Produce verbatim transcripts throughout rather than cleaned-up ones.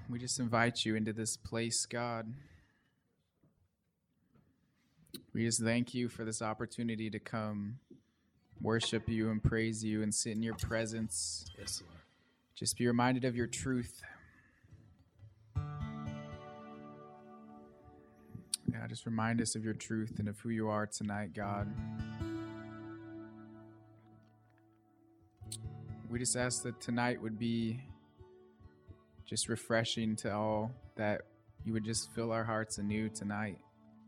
We just invite you into this place, God. We just thank you for this opportunity to come worship you and praise you and sit in your presence. Yes, Lord. Just be reminded of your truth. Yeah, just remind us of your truth and of who you are tonight, God. We just ask that tonight would be just refreshing to all, that you would just fill our hearts anew tonight.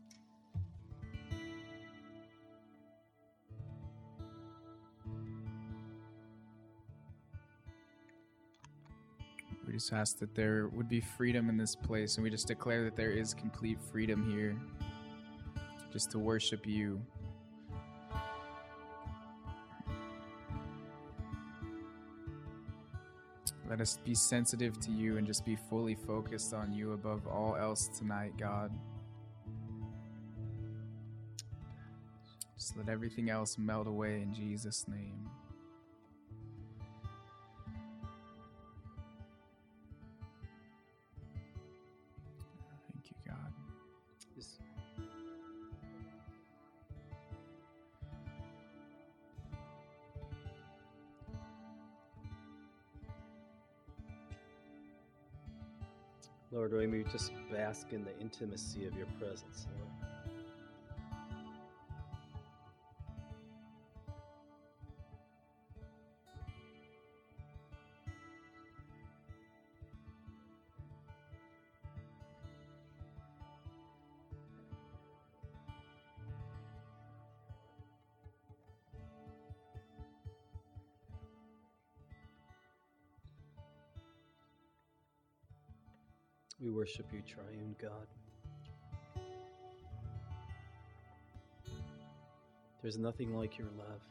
We just ask that there would be freedom in this place, and we just declare that there is complete freedom here just to worship you. Let us be sensitive to you and just be fully focused on you above all else tonight, God. Just let everything else melt away in Jesus' name. Thank you, God. Yes. Lord, may we just bask in the intimacy of your presence, Lord. We worship you, triune God. There's nothing like your love.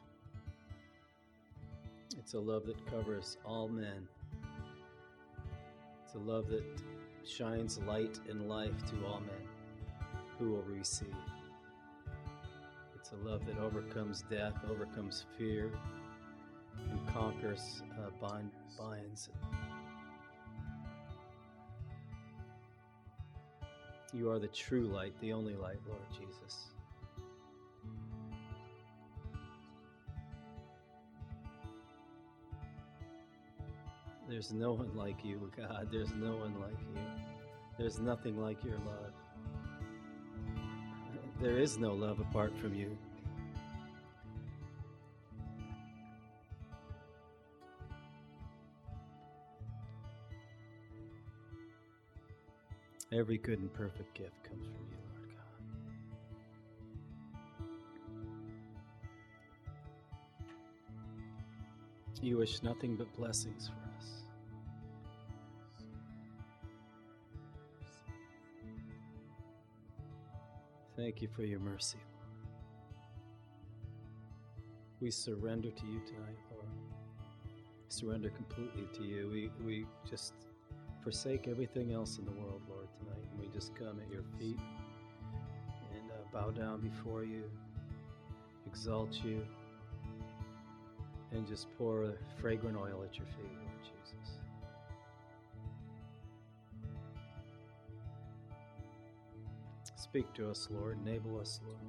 It's a love that covers all men. It's a love that shines light and life to all men who will receive. It's a love that overcomes death, overcomes fear, and conquers uh, bind, binds. You are the true light, the only light, Lord Jesus. There's no one like you, God. There's no one like you. There's nothing like your love. There is no love apart from you. Every good and perfect gift comes from you, Lord God. You wish nothing but blessings for us. Thank you for your mercy, Lord. We surrender to you tonight, Lord. Surrender completely to you. We, we just forsake everything else in the world, Lord, tonight. And we just come at your feet and uh, bow down before you, exalt you, and just pour a fragrant oil at your feet, Lord Jesus. Speak to us, Lord. Enable us, Lord.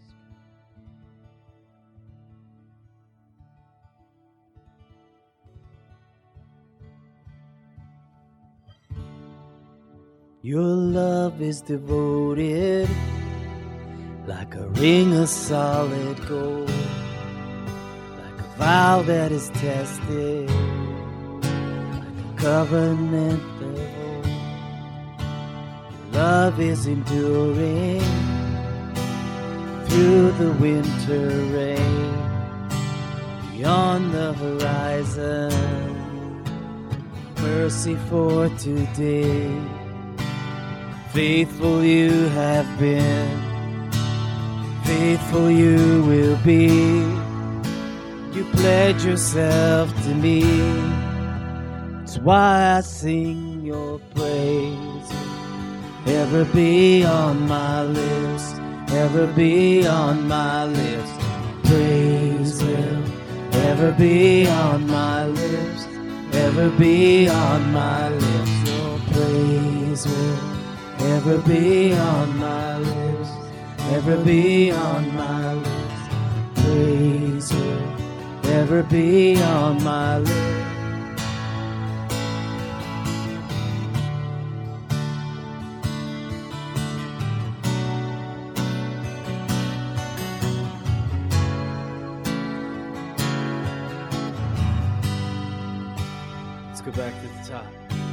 Your love is devoted like a ring of solid gold, like a vow that is tested, like a covenant that holds. Your love is enduring through the winter rain, beyond the horizon, mercy for today. Faithful you have been, faithful you will be. You pledge yourself to me. That's why I sing your praise. Ever be on my lips, ever be on my lips. Praise will ever be on my lips, ever be on my lips. Your praise will ever be on my lips, ever be on my lips. Praise will ever be on my lips. Go back to the top.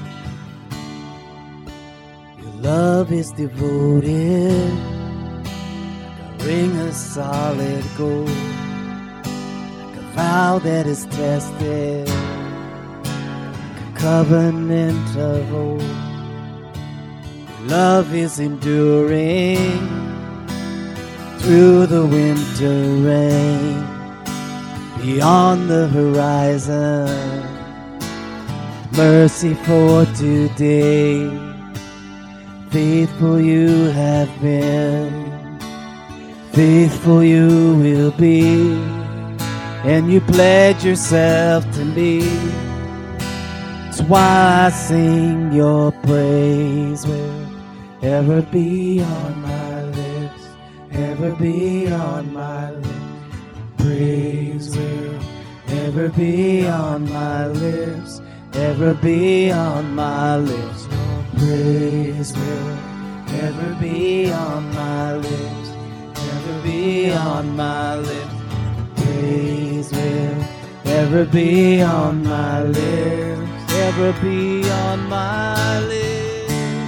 Your love is devoted, like a ring of solid gold, like a vow that is tested, like a covenant of old. Your love is enduring through the winter rain, beyond the horizon. Mercy for today, faithful you have been, faithful you will be, and you pledge yourself to me. That's why I sing your praise will ever be on my lips, ever be on my lips. Praise will ever be on my lips, ever be on my lips. Praise will ever be on my lips, ever be on my lips. Praise will ever be on my lips, ever be on my lips.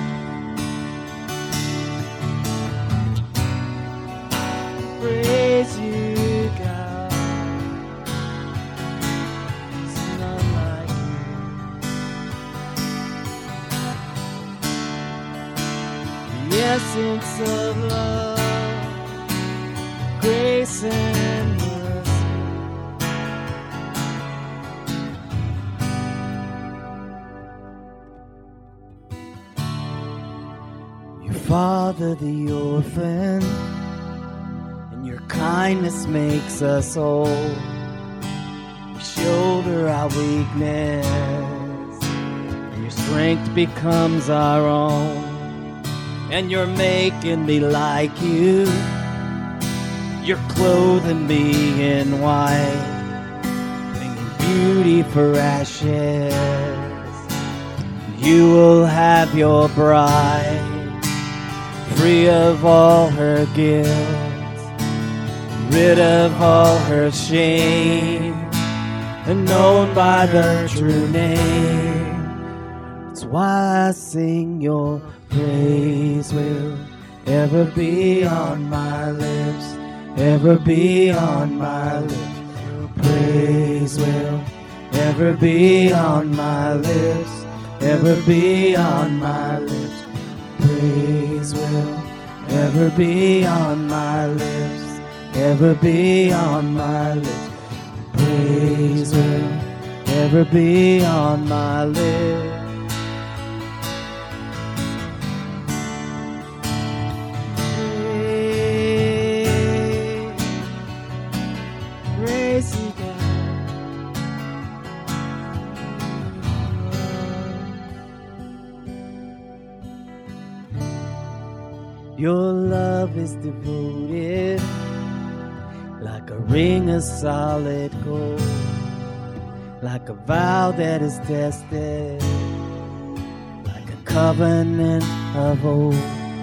Praise you, God. There's none like you. The essence of love, grace and mercy. You father the orphan, and your kindness makes us whole. You shoulder our weakness, and your strength becomes our own. And you're making me like you, you're clothing me in white, bringing beauty for ashes. You will have your bride, free of all her guilt, rid of all her shame, and known by the true name. That's why I sing your praise will ever be on my lips, ever be on my lips. Praise will ever be on my lips, ever be on my lips. Praise will ever be on my lips, ever be on my lips. Praise will ever be on my lips. Praise you, God. Your love is devoted, like a ring of solid gold, like a vow that is tested, like a covenant of old.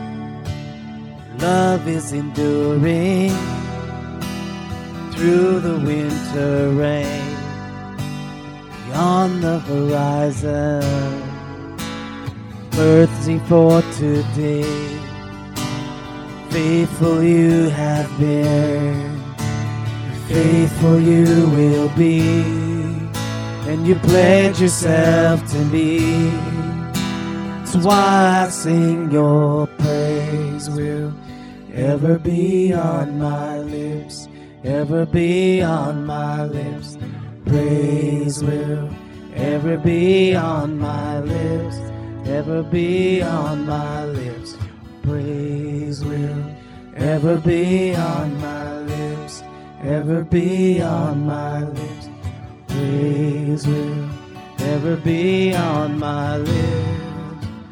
Love is enduring through the winter rain, beyond the horizon. Mercy for today, faithful you have been, faithful you will be, and you pledge yourself to me. That's why I sing your praise will ever be on my lips, ever be on my lips. Praise will ever be on my lips, ever be on my lips. Praise will ever be on my lips, ever be on my lips. Praise will ever be on my lips,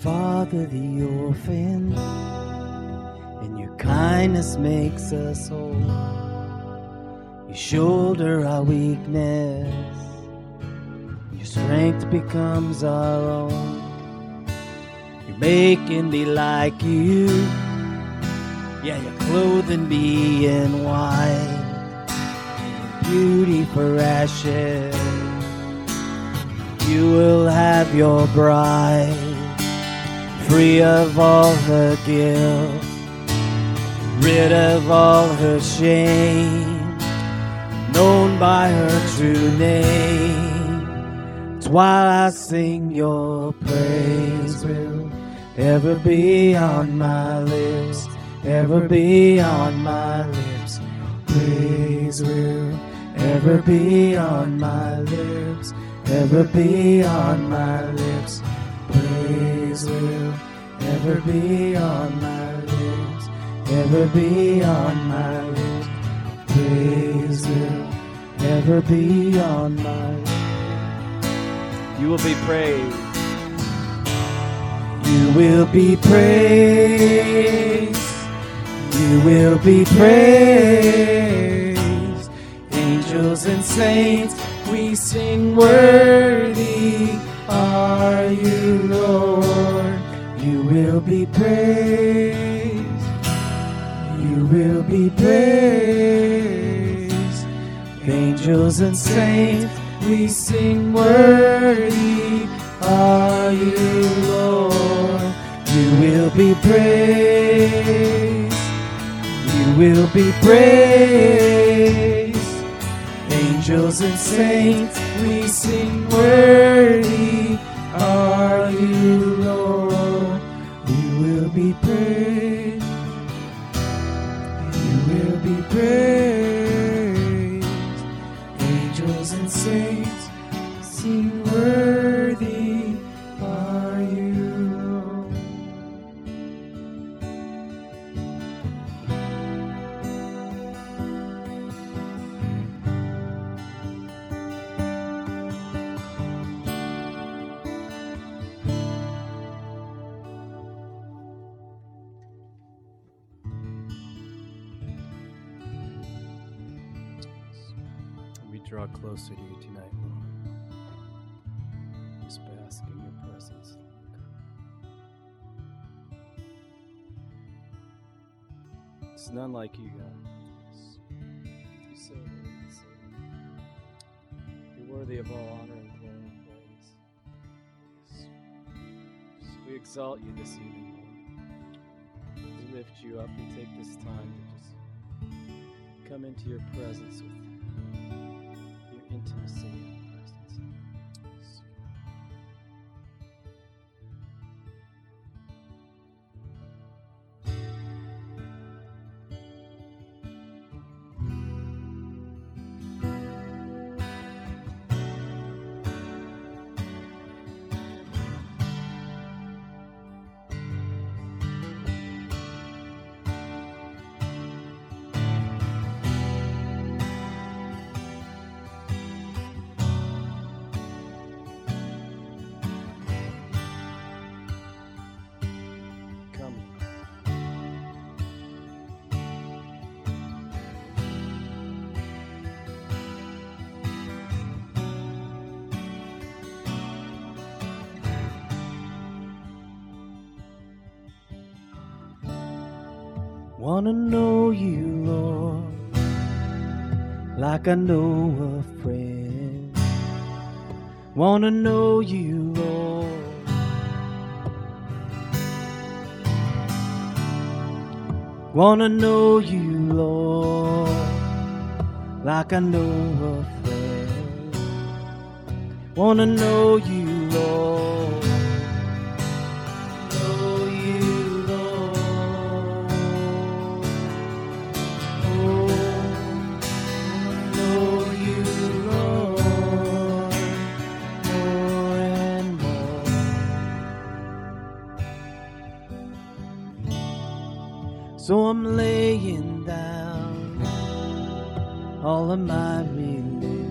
father the orphan, and your kindness makes us whole. You shoulder our weakness, your strength becomes our own. You're making me like you, yeah, you're clothing me in white, beauty for ashes. You will have your bride, free of all her guilt, rid of all her shame, known by her true name. It's while I sing your praise will ever be on my lips, ever be on my lips. Praise will ever be on my lips, ever be on my lips. Praise will ever be on my lips, ever be on my lips. Praise will ever be on my lips. You will be praised. You will be praised. You will be praised. Angels and saints, we sing, worthy are you, Lord. You will be praised. You will be praised. Angels and saints, we sing, worthy are you, Lord. You will be praised. You will be praised. Angels and saints, we sing, worthy are you, Lord. You will be praised. You will be praised. Angels and saints, sing, worthy are you, Lord. We draw closer to you tonight, Lord. Just bask in your presence. It's none like you, God. You're so worthy, so worthy. You're worthy of all honor and glory and praise. We exalt you this evening, Lord. We lift you up and take this time to just come into your presence with your intimacy and presence. Wanna know you, Lord, like I know a friend. Wanna know you, Lord, wanna know you, Lord, like I know a friend. Wanna know you, Lord, know you, Lord. Oh, know you, Lord, more and more. So I'm laying down all of my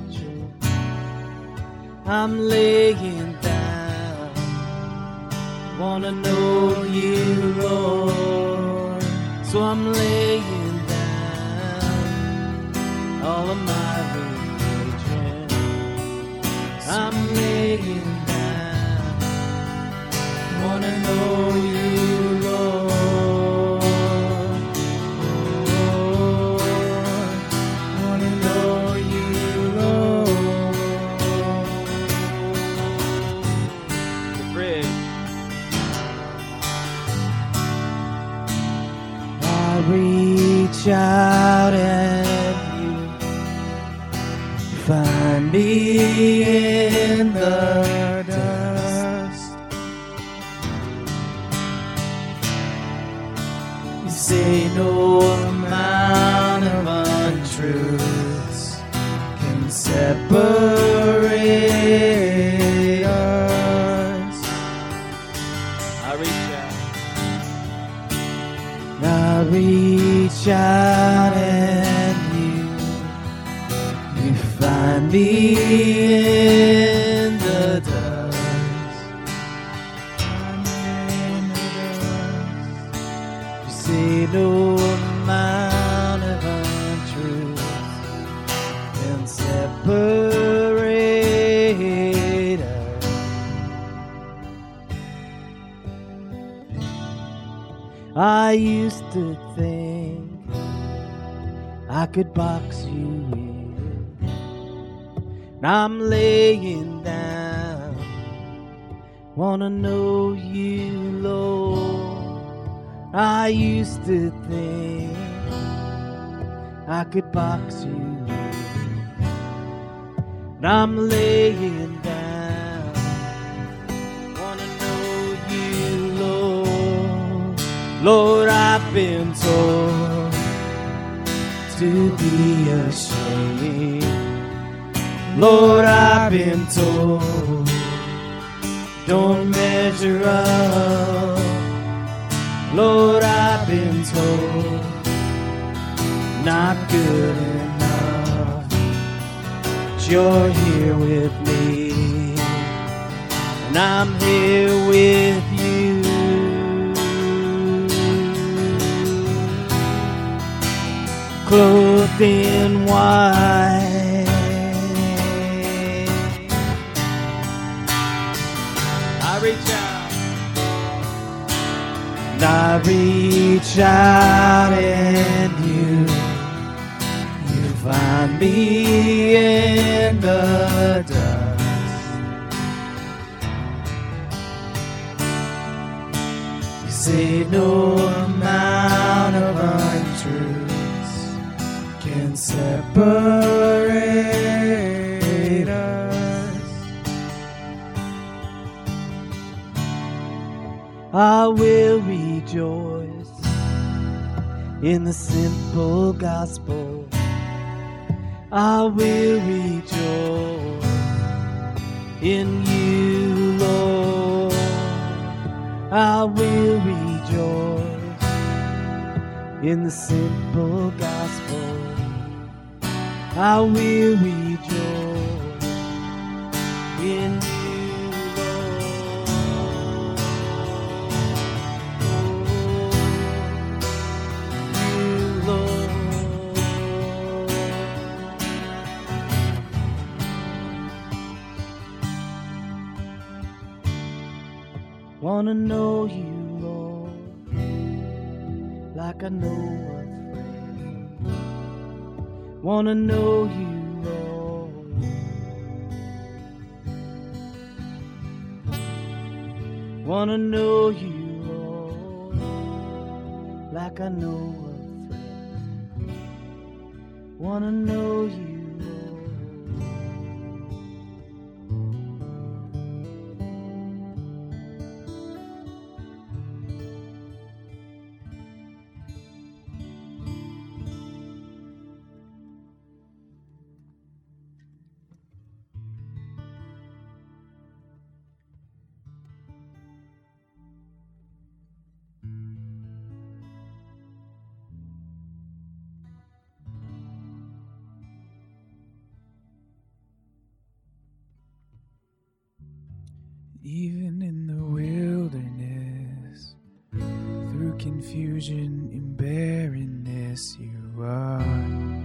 religion. I'm laying down wanna know you, Lord. So I'm laying down all of my religion. I'm laying down, wanna know you, Lord. Lord, wanna know you, Lord. The bridge. I reach out at you, find me in the dust. You say no amount of untruths can separate us. I reach out. I reach out and you, you find me in the dust. I'm in the dust. You say no amount of untruth can separate us. I used to think I could box you in. Now I'm laying down, wanna know you, Lord. I used to think I could box you in. Now I'm laying down, wanna know you, Lord. Lord, I've been told to be ashamed. Lord, I've been told don't measure up. Lord, I've been told not good enough. But you're here with me, and I'm here with you. Clothed in white, I reach out, and I reach out, and you, you find me in the dust. You say no amount of untruth can separate us. I will rejoice in the simple gospel. I will rejoice in you, Lord. I will rejoice in the simple gospel. I will rejoice in you, Lord. Wanna know you, Lord, like I know a friend. Wanna know you, Lord. Wanna know you, Lord, like I know a friend. Wanna know you, Lord. Even in the wilderness, confusion and barrenness, you are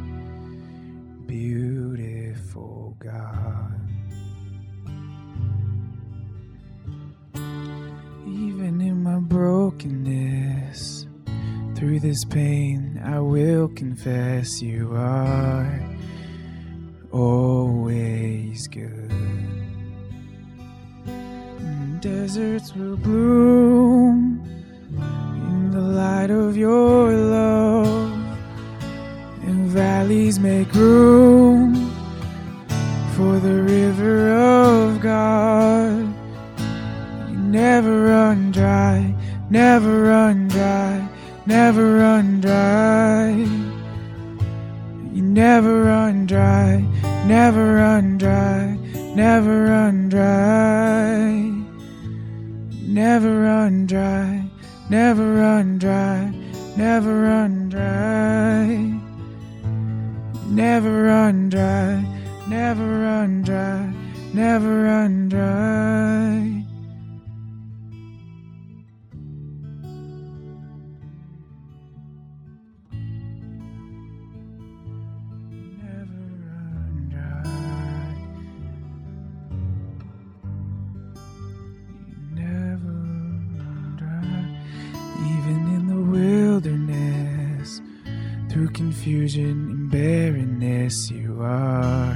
beautiful, God. Even in my brokenness, through this pain, I will confess you are always good. And deserts will bloom in the light of your love, and valleys make room for the river of God. You never run dry, never run dry, never run dry. You never run dry, never run dry, never run dry. Never run dry, never run dry, never run dry. Never run dry, never run dry, never run dry. Confusion and barrenness, you are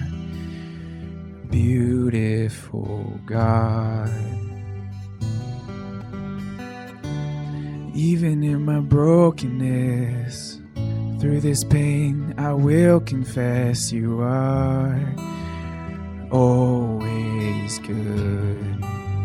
beautiful, God. Even in my brokenness, through this pain, I will confess you are always good.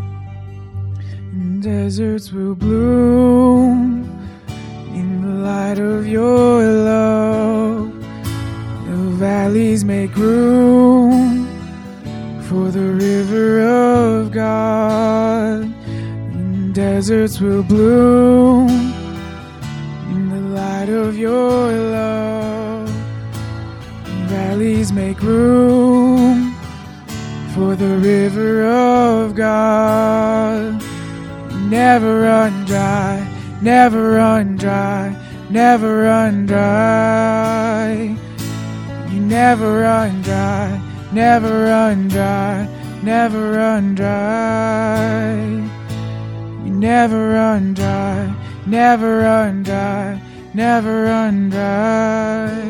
And deserts will bloom in the light of your love. The valleys make room for the river of God. And deserts will bloom in the light of your love. And valleys make room for the river of God. Never run dry, never run dry, never run dry. You never run dry, never run dry, never run dry. You never run dry, never run dry, never run dry.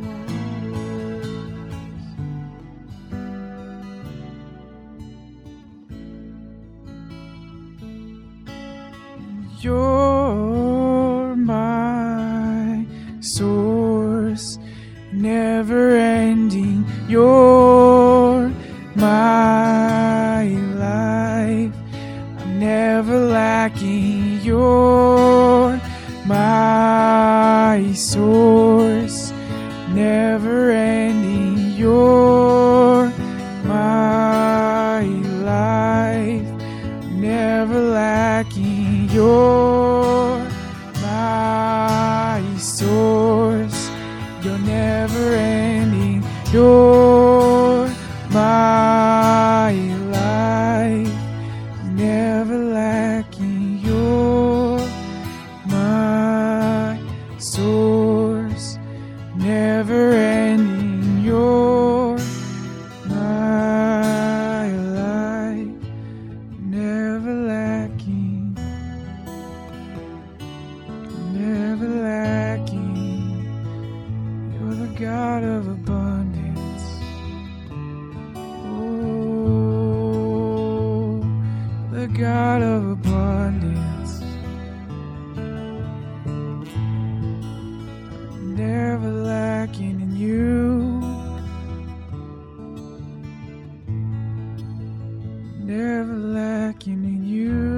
You're my source, never ending. You're my life, I'm never lacking. You're my source, never ending. You're my life, never lacking. You're my source, you're never ending. You're my life, never lacking. You're my source, never ending. You're my life, never lacking. Never lacking. You're the God of abundance. Oh, the God of abundance. Never lacking in you. Never lacking in you.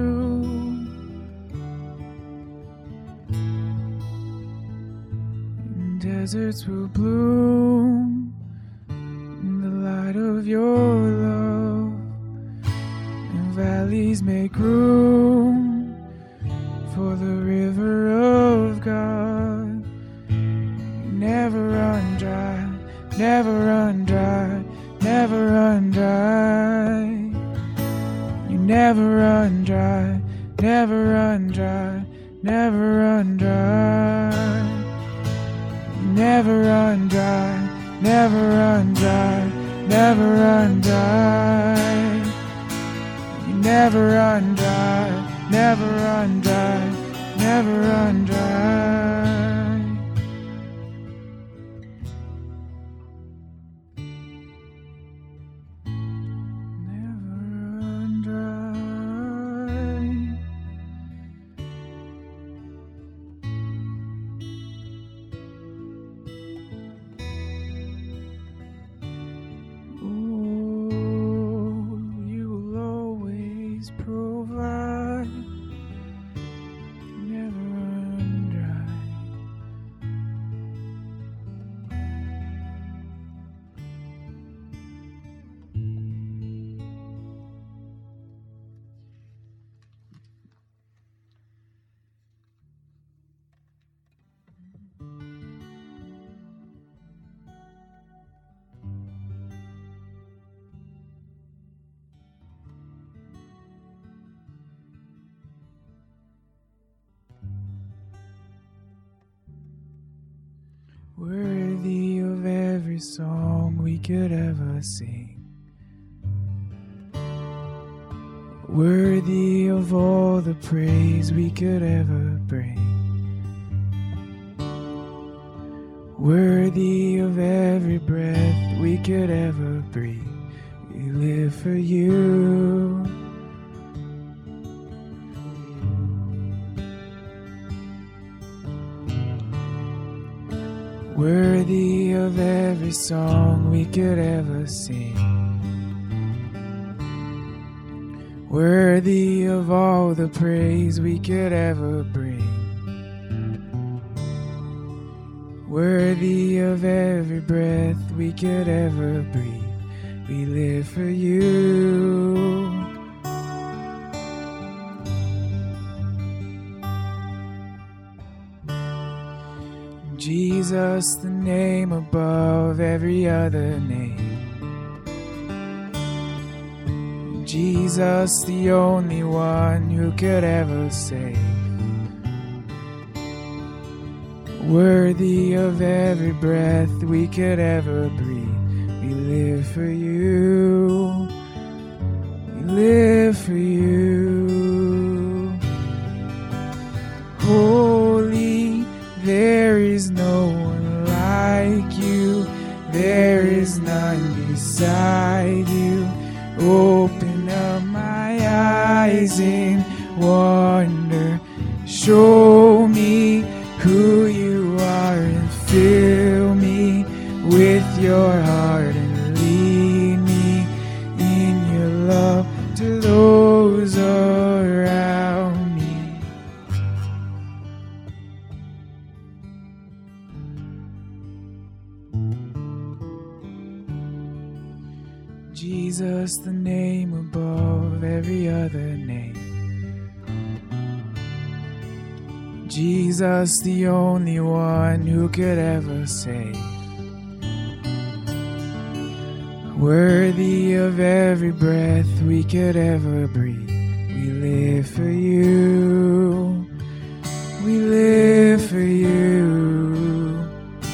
Deserts will bloom in the light of your love, and valleys make room for the river of God. You never run dry, never run dry, never run dry. You never run dry, never run dry, never run dry, never run dry, never run dry, never run dry, you never run dry, never run dry, never run dry. Worthy of every song we could ever sing, worthy of all the praise we could ever bring, worthy of every breath we could ever breathe. We live for you. Worthy of every song we could ever sing, worthy of all the praise we could ever bring, worthy of every breath we could ever breathe. We live for you. Jesus, the name above every other name. Jesus, the only one who could ever save. Worthy of every breath we could ever breathe. We live for you. We live for you. Holy, there is no one like you. There is none beside you. Open up my eyes in wonder. Show me who you are and fill me with your heart and lead me in your love to those around me. Jesus, the name above every other name. Jesus, the only one who could ever save. Worthy of every breath we could ever breathe. We live for you. We live for you.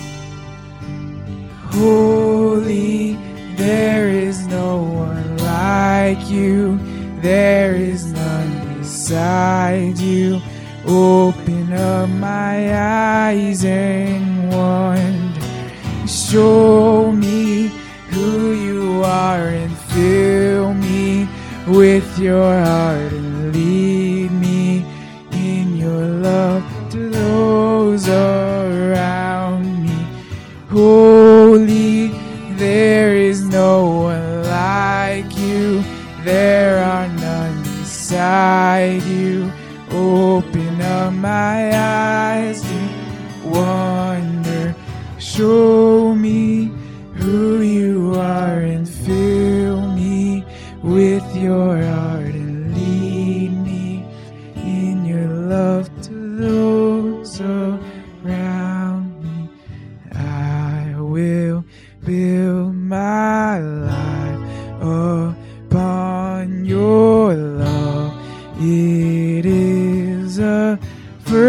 Holy, there is no one like you. There is none beside you. Open up my eyes and wonder. Show me who you are and fill me with your heart and lead me in your love to those around me. Holy, there is no one like you. There are none beside you. Open up my eyes and wonder. Show me who you are and fill me with your heart and lead me in your love to those around me. I will build my life upon your love. It is a firm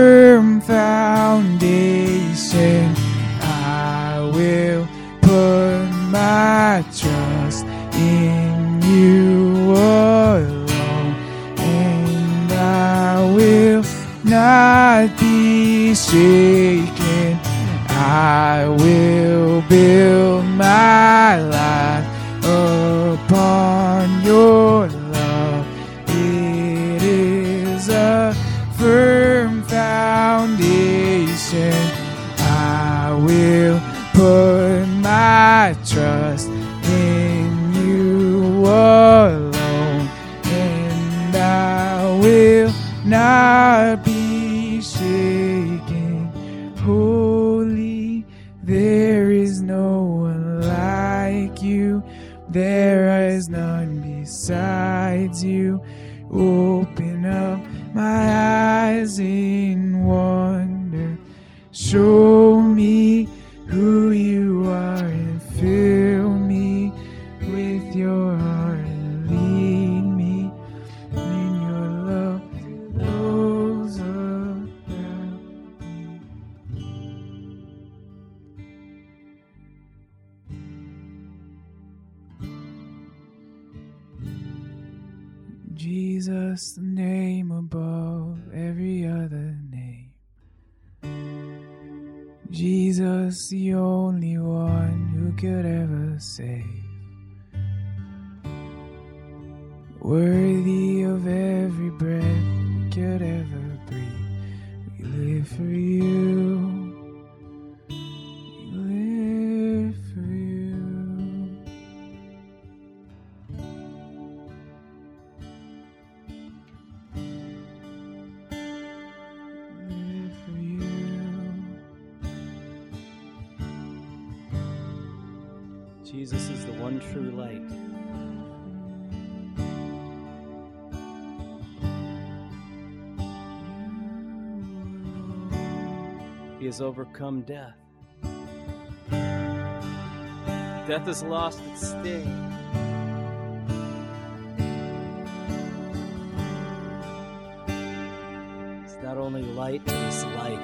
shaken. I will build my life upon your love. It is a firm foundation. I will put my trust in you alone, and I will not be shaken. Holy, there is no one like you. There is none besides you. Open up my eyes in wonder. Show me who you are and fill me with your heart and lead me in your love to those around me. Jesus, the name above every other name. Jesus, the only one who could ever save. Worthy of every breath we could ever breathe. We live for you. We live for you. Live for you. Jesus is the one true light. He has overcome death. Death has lost its sting. It's not only light, but it's life.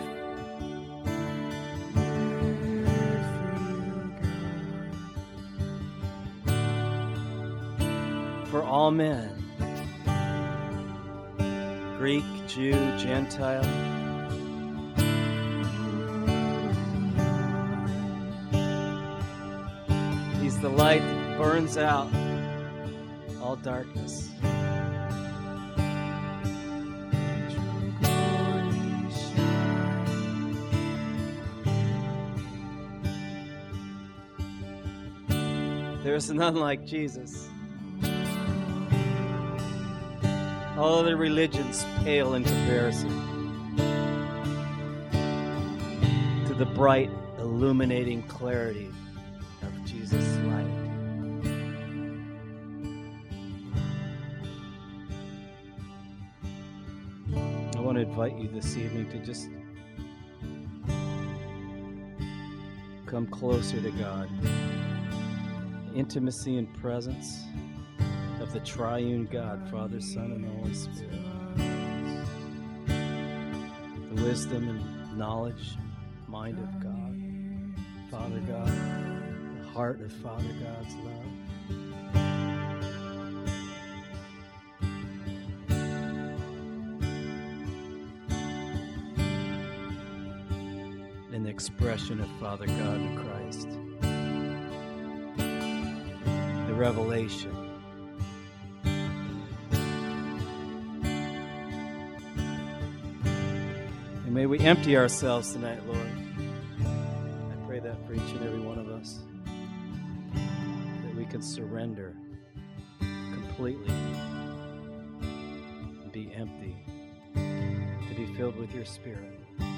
For all men, Greek, Jew, Gentile, He's the light that burns out all darkness. There is none like Jesus. All other religions pale in comparison to the bright, illuminating clarity of Jesus' light. I want to invite you this evening to just come closer to God. Intimacy and presence of the triune God, Father, Son, and Holy Spirit. The wisdom and knowledge, mind of God, Father God, the heart of Father God's love. And the expression of Father God in Christ. The revelation. May we empty ourselves tonight, Lord. I pray that for each and every one of us, that we can surrender completely and be empty, to be filled with your Spirit.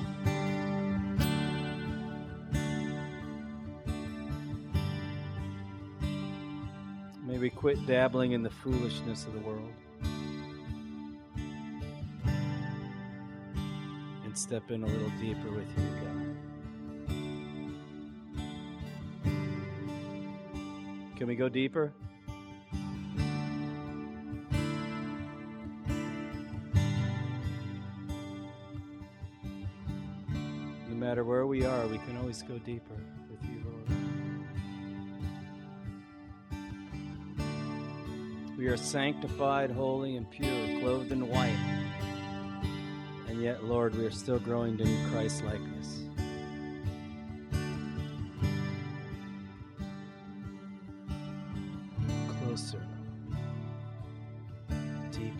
May we quit dabbling in the foolishness of the world. Step in a little deeper with you, God. Can we go deeper? No matter where we are, we can always go deeper with you, Lord. We are sanctified, holy, and pure, clothed in white. And And yet, Lord, we are still growing to new Christ-likeness. Closer. Deeper.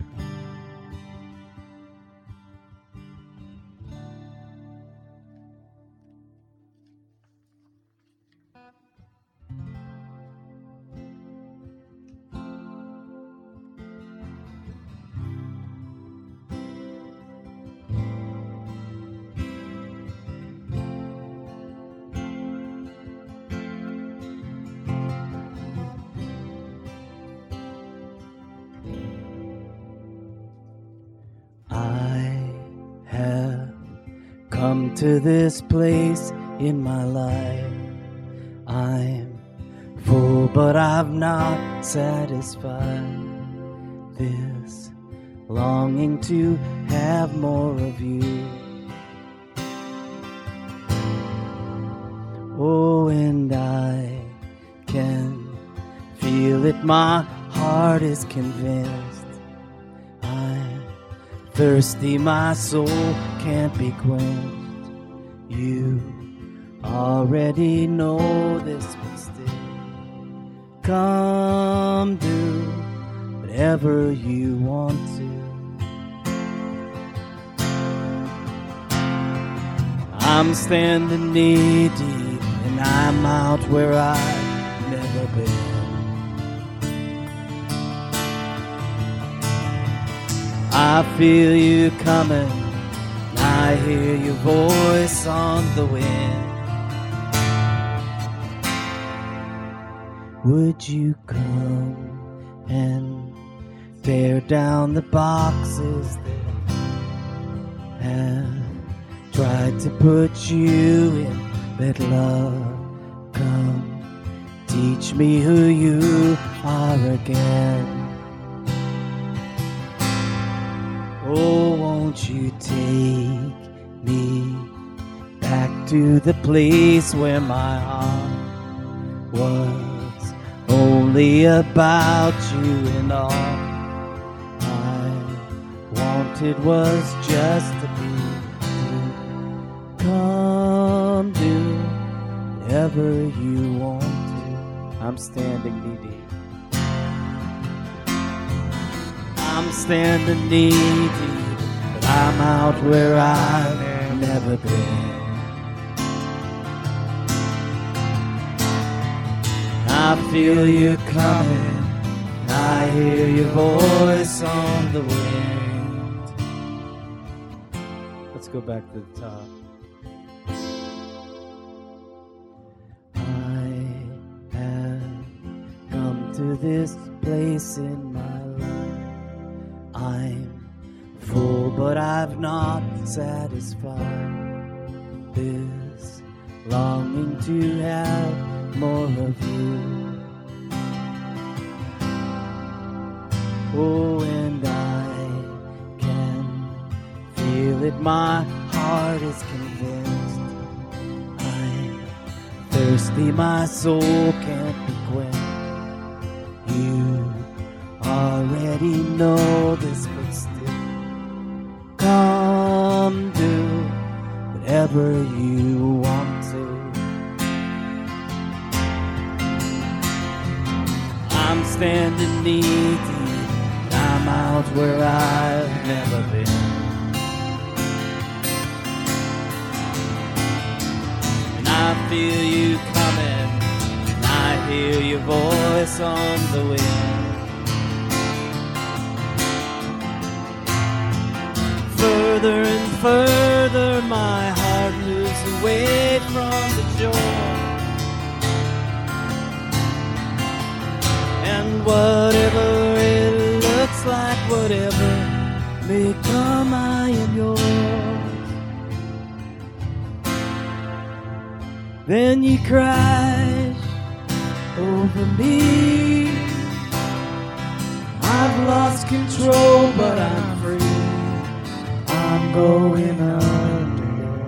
Come to this place in my life. I'm full, but I've not satisfied this longing to have more of you. Oh, and I can feel it, my heart is convinced. I'm thirsty, my soul can't be quenched. You already know this, but still, come do whatever you want to. I'm standing knee deep and I'm out where I've never been. I feel you coming, I hear your voice on the wind. Would you come and tear down the boxes that have tried to put you in? Let love come, teach me who you are again. Oh, won't you take me back to the place where my heart was only about you, and all I wanted was just to be you. Come do whatever you want to. I'm standing knee deep. I'm standing knee deep, but I'm out where I've never been. I feel you coming, I hear your voice on the wind. Let's go back to the top. I have come to this place in my life. I'm full, but I've not satisfied this longing to have more of you. Oh, and I can feel it, my heart is convinced. I'm thirsty, my soul can't be quenched. You already know this, but still, come do whatever you want to. I'm standing knee deep, and I'm out where I've never been. And I feel you coming, and I hear your voice on the wind. Further and further my heart moves away from the joy. And whatever it looks like, whatever may come, I am yours. Then you crash over me. I've lost control, but I'm free. I'm going under.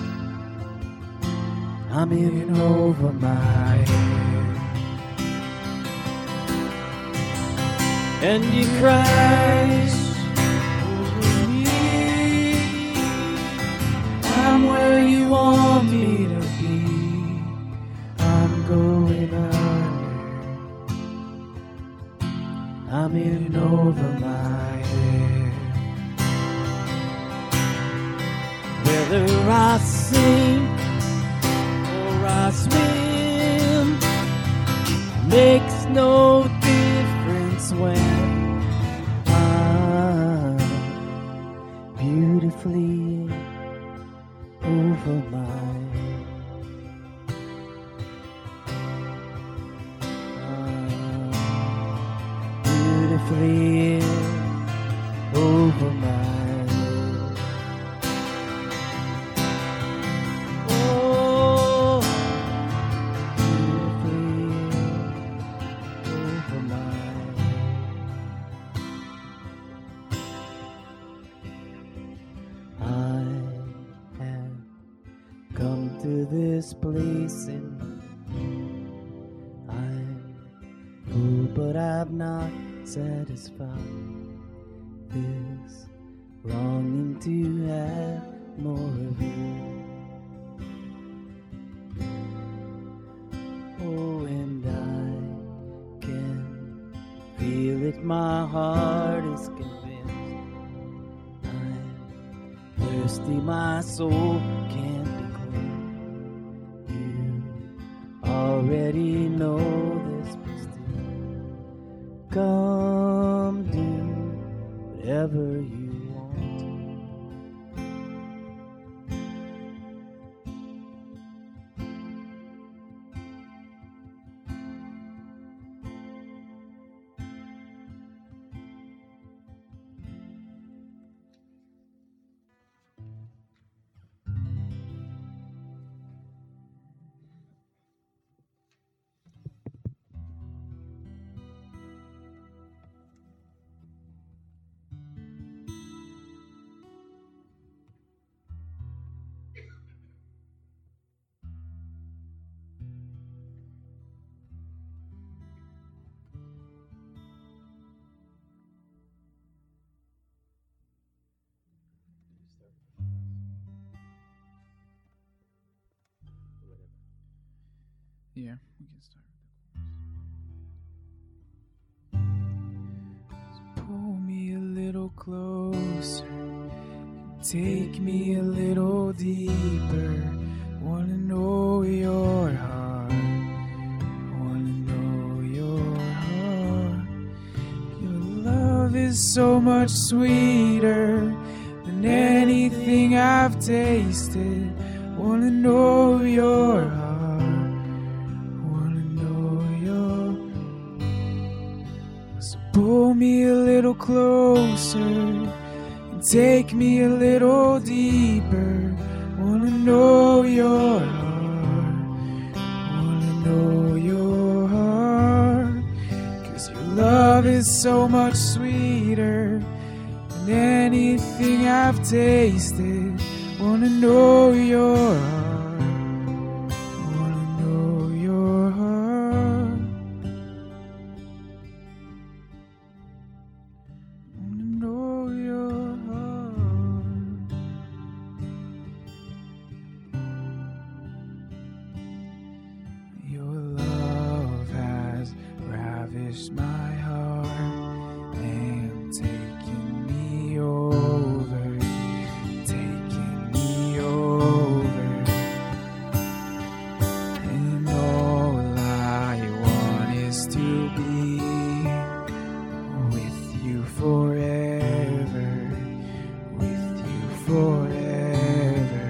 I'm in over my head. And you crash over me. coming over my head. Whether I sing or I swim makes no difference when I'm beautifully over my head. I'm beautifully over my head. To this place and I'm full, but I've not satisfied this longing to have more of you. Oh, and I can feel it, my heart is convinced I'm thirsty, my soul can't be already know this, but still come do whatever you want to. Yeah, we can start. So pull me a little closer, take me a little deeper. Wanna know your heart, wanna know your heart. Your love is so much sweeter than anything I've tasted. Wanna know your heart. Pull me a little closer and take me a little deeper. Wanna know your heart, wanna know your heart. 'Cause your love is so much sweeter than anything I've tasted. Wanna know your heart, wanna know your heart. My heart and taking me over, taking me over, and all I want is to be with you forever, with you forever.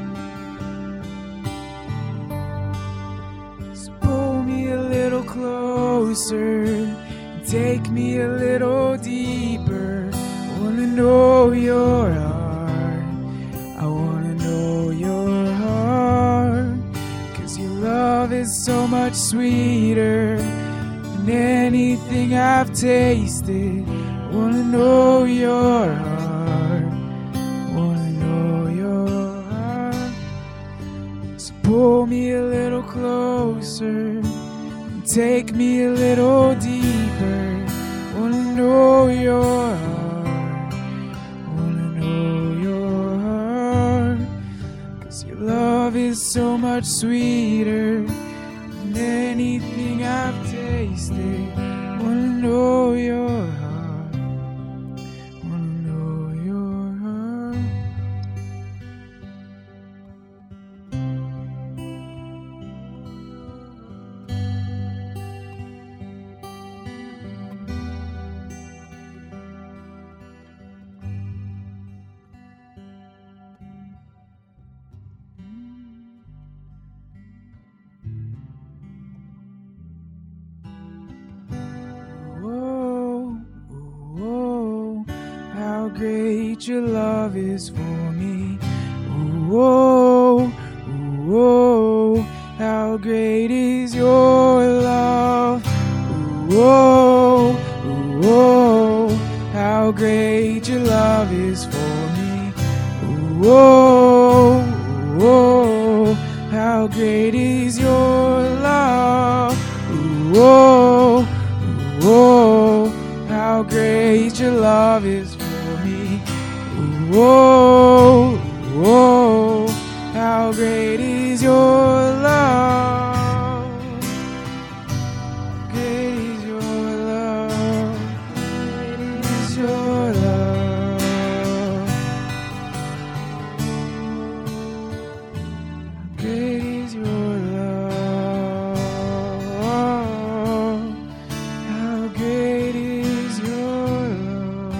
So pull me a little closer, take me a little deeper. I wanna know your heart, I wanna know your heart. 'Cause your love is so much sweeter than anything I've tasted. I wanna know your heart, wanna know your heart. So pull me a little closer, take me a little deeper. Wanna know your heart, wanna know your heart. 'Cause your love is so much sweeter than anything I've tasted. Wanna know your heart. great your love is for me. Oh, oh, oh, how great is your love. Oh, oh, oh, how great your love is for me. Oh, oh, oh, how great is your love. Oh, oh, oh, how great your love is for me. Oh, oh, how great is your love. Great is your love. Great is your love. Great is your love. How great is your love.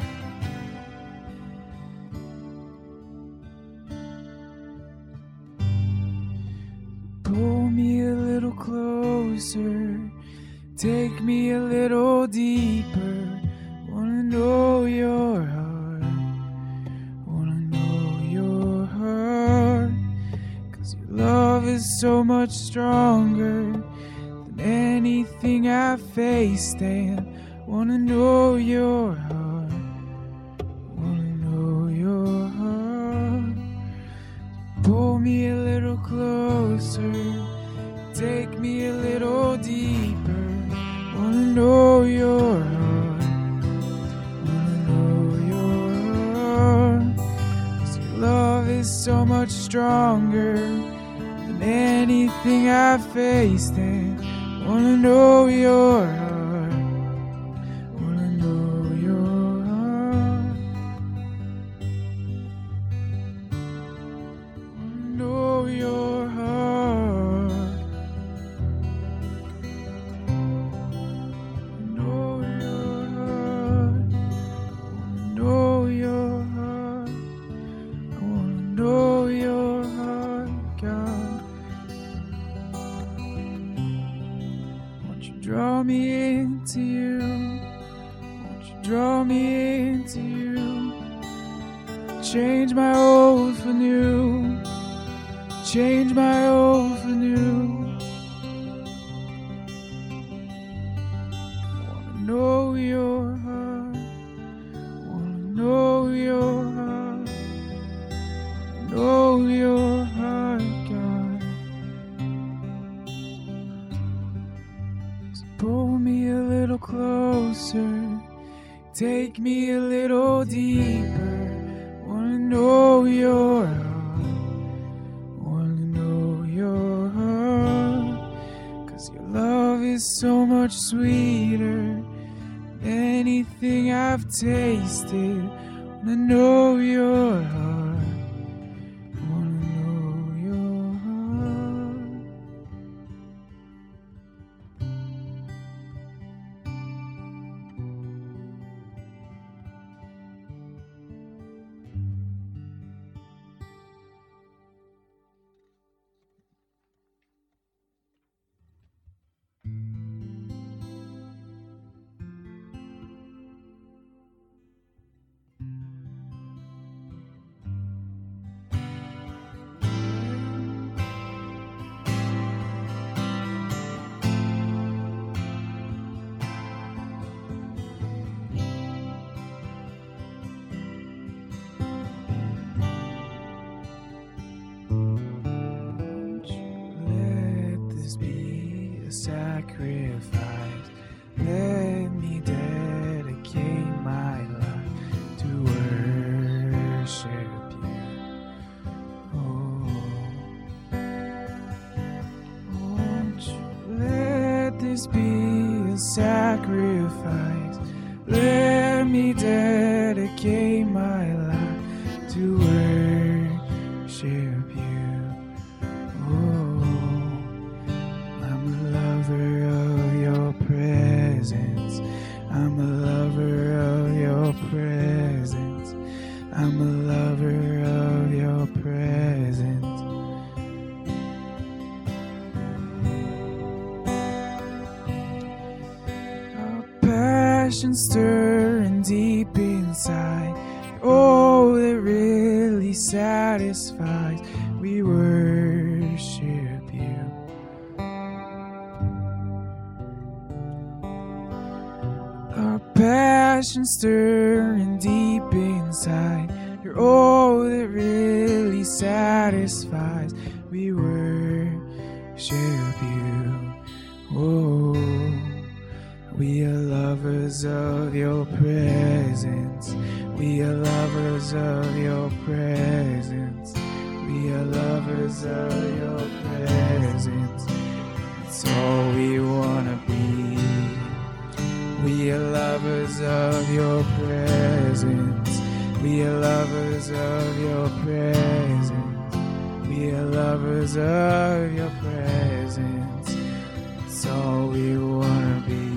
Pull me a little closer, take me a little deeper. Wanna know your heart, wanna know your heart. 'Cause your love is so much stronger than anything I've faced. And wanna know your heart, wanna know your heart. Pull me a little closer, take me a little deeper. Wanna know your heart, wanna know your heart. 'Cause your love is so much stronger than anything I've faced. And wanna know your heart, wanna know your heart. Wanna know your heart. Know your heart. Know your heart. I wanna know your heart, God. Won't you draw me into you? Won't you draw me into you? Change my old for new. Change my old for new. Wanna know your heart. Wanna know your heart. Know your heart, God. So pull me a little closer, take me a little deeper. Wanna know your heart, wanna know your heart. 'Cause your love is so much sweeter than anything I've tasted. Wanna know your heart, wanna know your heart. Won't you let this be a sacrifice? Let me dedicate my life to worship you. Oh, won't you let this be a sacrifice? Let me dedicate my life to worship you. Oh, I'm a lover of your presence. I'm a lover of your presence. I'm a lover of your presence. Our passion stirring deep inside. all that really satisfies. We worship you. Our passion stirring deep inside. You're all that really satisfies. We worship you. Oh, we are lovers of your presence. We are lovers of your presence. We are lovers of your presence. It's all we wanna be. We are lovers of your presence. We are lovers of your presence. We are lovers of your presence. It's all we wanna be.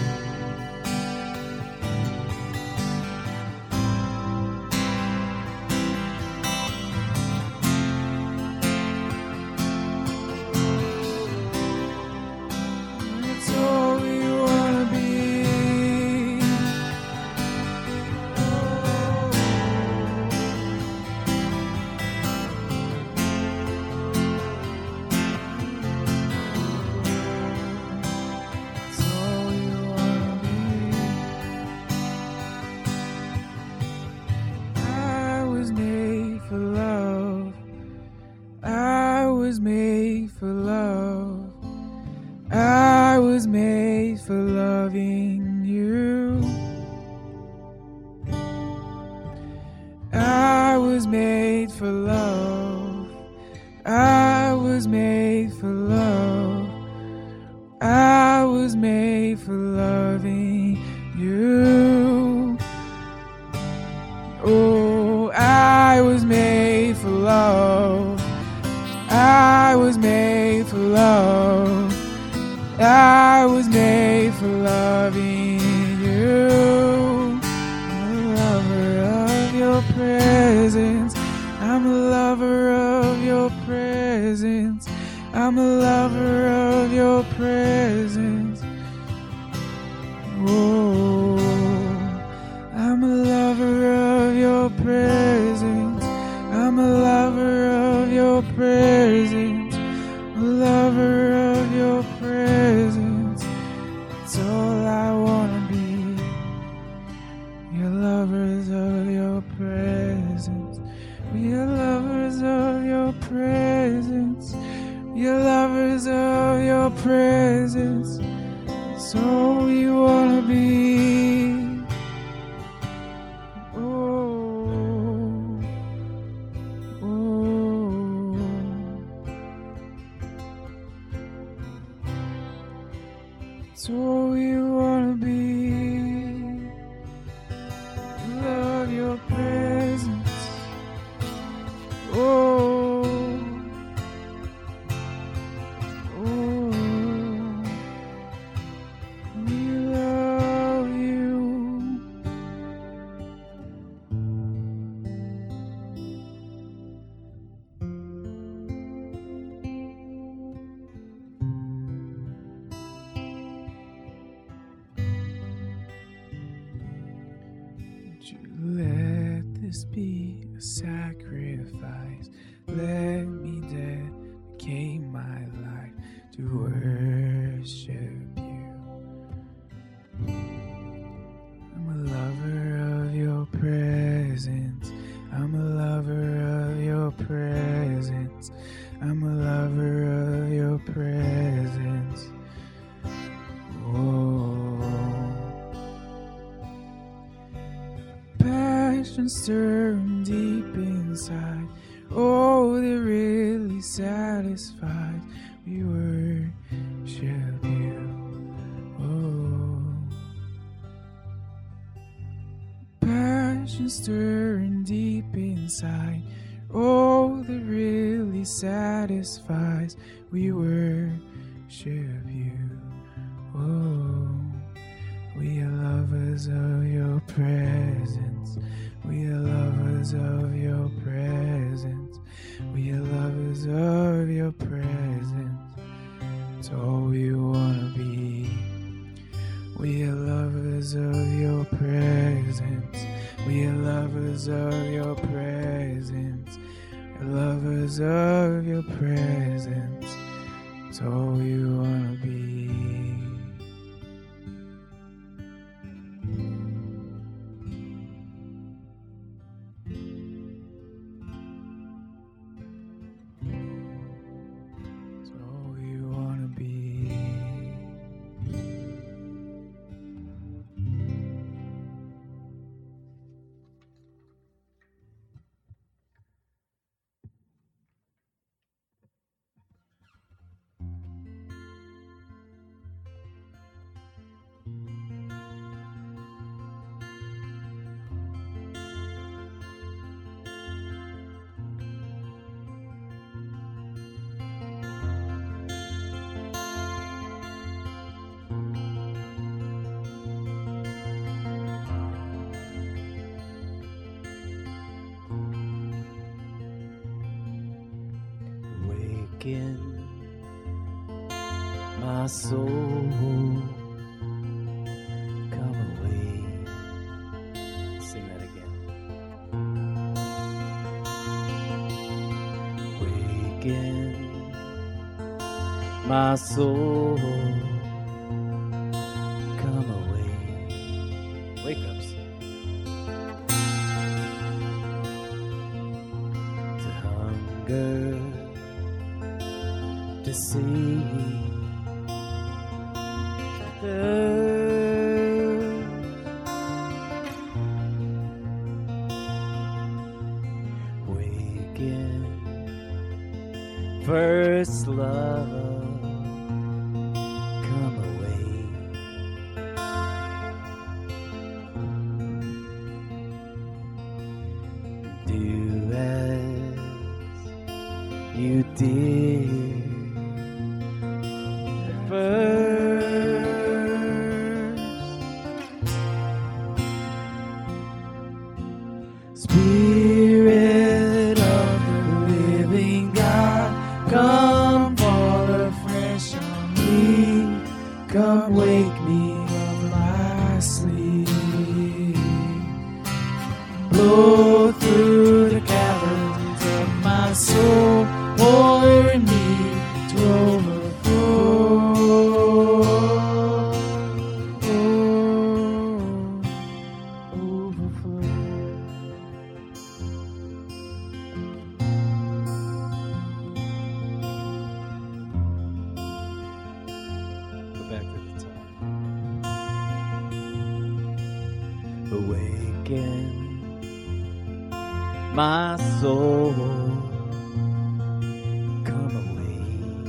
Let this be a sacrifice. Let me dedicate my life to worship you. I'm a lover of your presence. I'm a lover of your presence. I'm a lover of your presence. Oh. Passion stirring deep inside. Oh, that really satisfies. We worship you. Oh, passion stirring deep inside. Oh, that really satisfies. We worship you. Oh, we are lovers of your presence. We are lovers of your presence. We are lovers of your presence. It's all we wanna be. We are lovers of your presence. We are lovers of your presence. We're lovers of your presence. It's all we wanna be. It's all we wanna be. Awaken my soul, come away. Sing that again. Awaken my soul, come away. Wake ups. To hunger, to see, to thirst, waken, first love, come away. Do as you did Spirit of the living God, come fall afresh on me. Come wake me from my sleep. Blow through the caverns of my soul, pour in me to overflow. Awaken my soul, come away.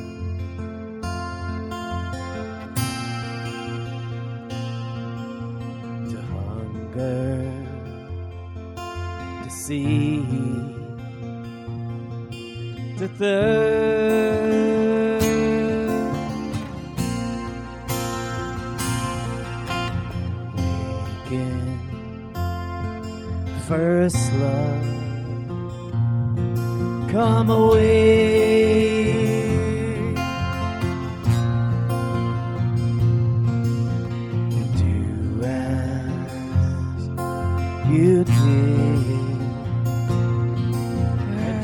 To hunger, to see, to thirst, awaken first love, come away. Do as you did at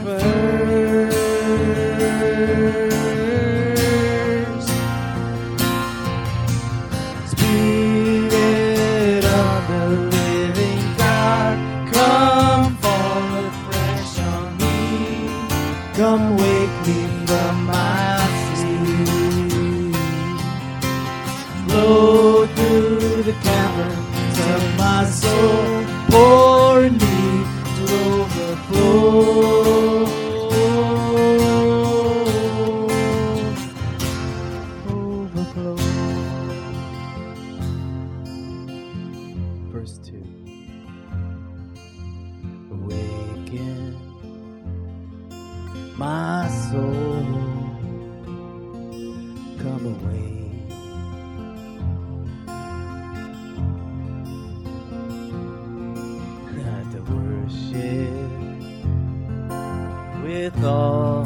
first. Spirit of the living God, come fall afresh on me. Come wake me from my sleep. Blow through the caverns of my soul, pour in me to overflow. Overflow. Verse two. Awaken my soul, come away. Not to worship with all,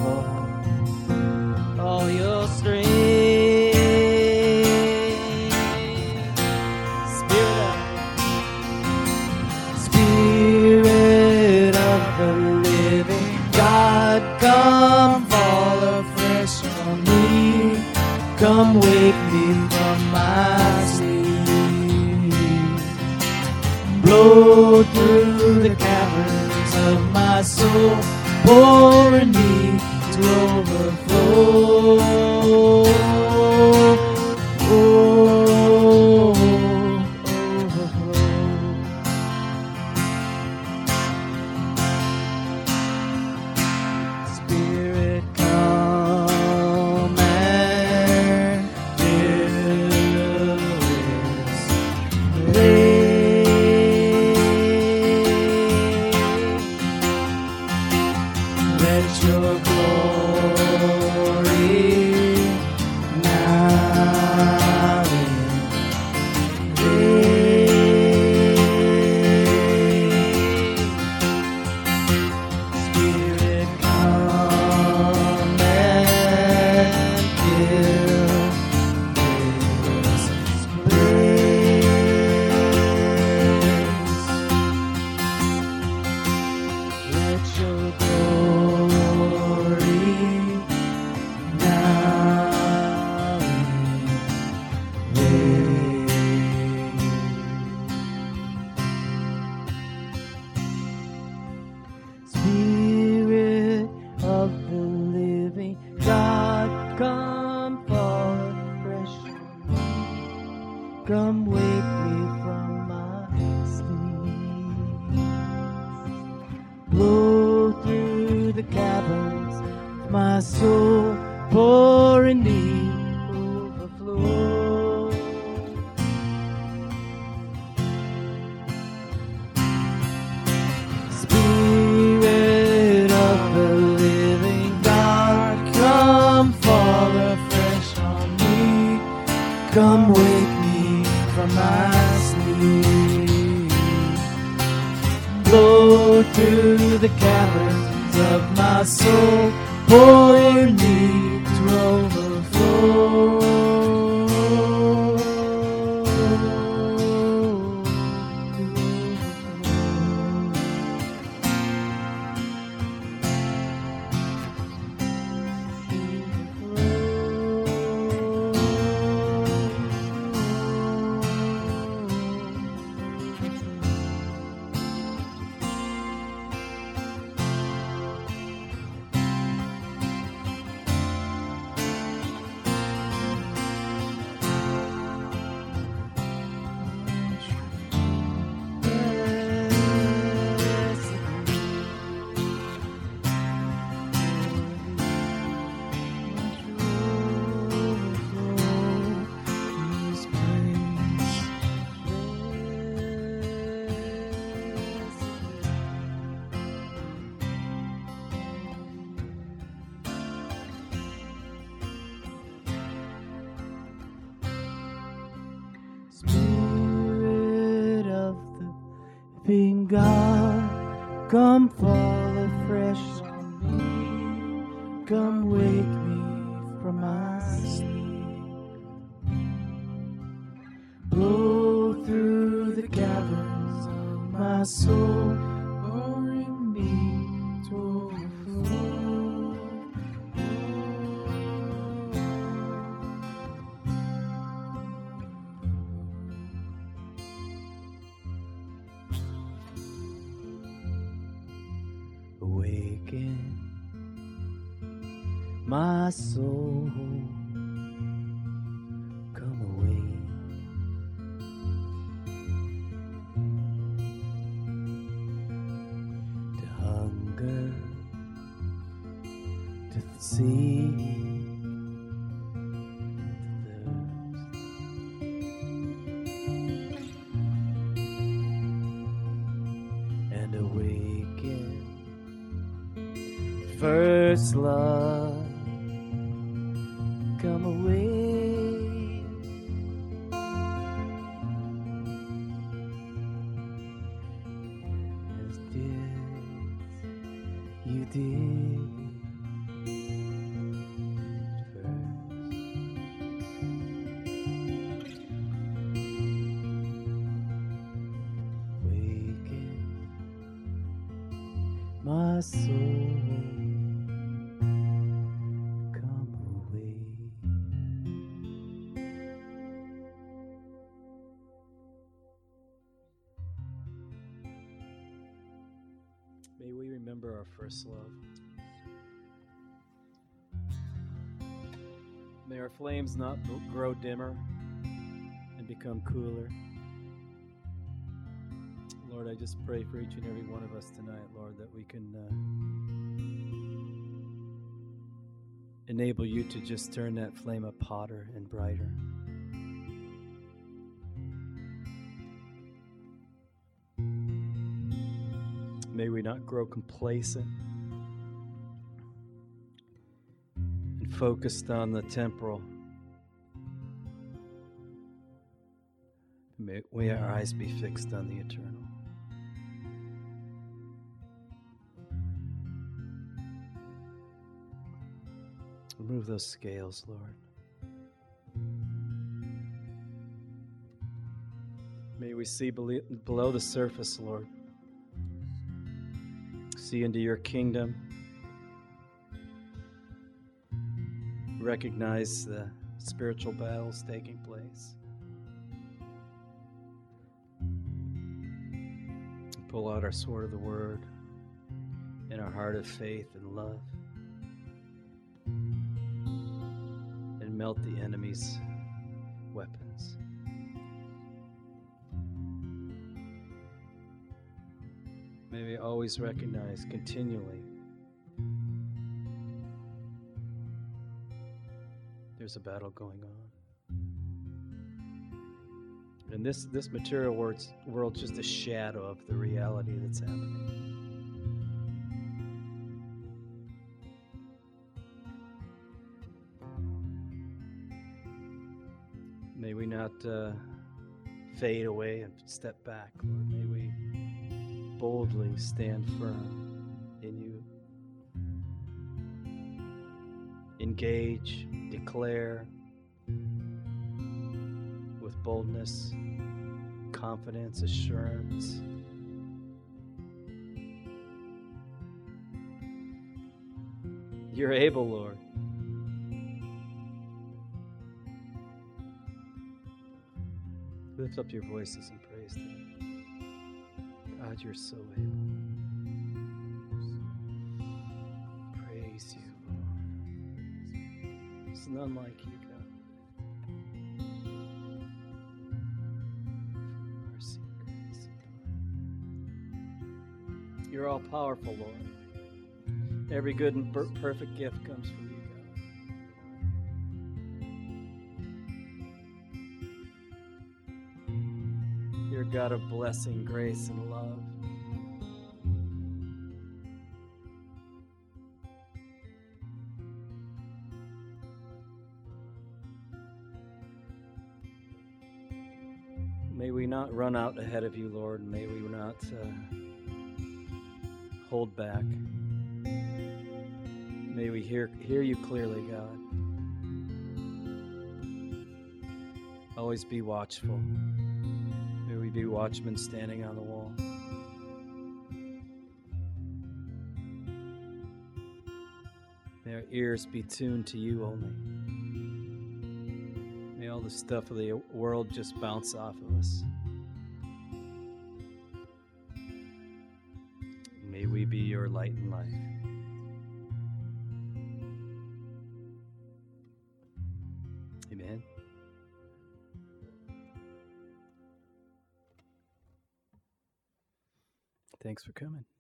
all your strength. Spirit of, Spirit the caverns of my soul. Pour in me to overflow. Oh, overflow. Spirit, come and fill this place. Let your glory now invade. Spirit, come and fill this place. Let your glory now invade. Spirit of the living God, come fall afresh on me. Come wake me from my sleep. Blow through the caverns of my soul. Pour in me, overflow. Spirit of the living God, come fall afresh on me. Come wake me from my sleep. Blow through the caverns of my soul. Pour in me to overflow. Spirit of the living God, come fall afresh on me. Come wake me from my sleep. Blow through the caverns of my soul. Pour in me to overflow. Awaken my soul, come awake. To hunger, to seek, to thirst, and awaken first love, come away. As did you did first. Waken my soul. May we remember our first love. May our flames not b- grow dimmer and become cooler. Lord, I just pray for each and every one of us tonight, Lord, that we can uh, enable you to just turn that flame up hotter and brighter. May we not grow complacent and focused on the temporal. May, may our eyes be fixed on the eternal. Remove those scales, Lord. May we see below the surface, Lord. See into your kingdom. Recognize the spiritual battles taking place. Pull out our sword of the word and our heart of faith and love. And melt the enemy's weapons. May we always recognize continually there's a battle going on. And this, this material world's, world's just a shadow of the reality that's happening. May we not uh, fade away and step back, Lord. May we boldly stand firm in you. Engage, declare with boldness, confidence, assurance. You're able, Lord. Lift up your voices and praise Him. God, you're so able. Praise you, Lord. There's none like you, God. Mercy, grace, and love. You're all powerful, Lord. Every good and per- perfect gift comes from you. God of blessing, grace, and love. May we not run out ahead of you, Lord. May we not uh, hold back. May we hear, hear you clearly, God. Always be watchful. May we be watchmen standing on the wall. May our ears be tuned to you only. May all the stuff of the world just bounce off of us. May we be your light and life. Amen. Thanks for coming.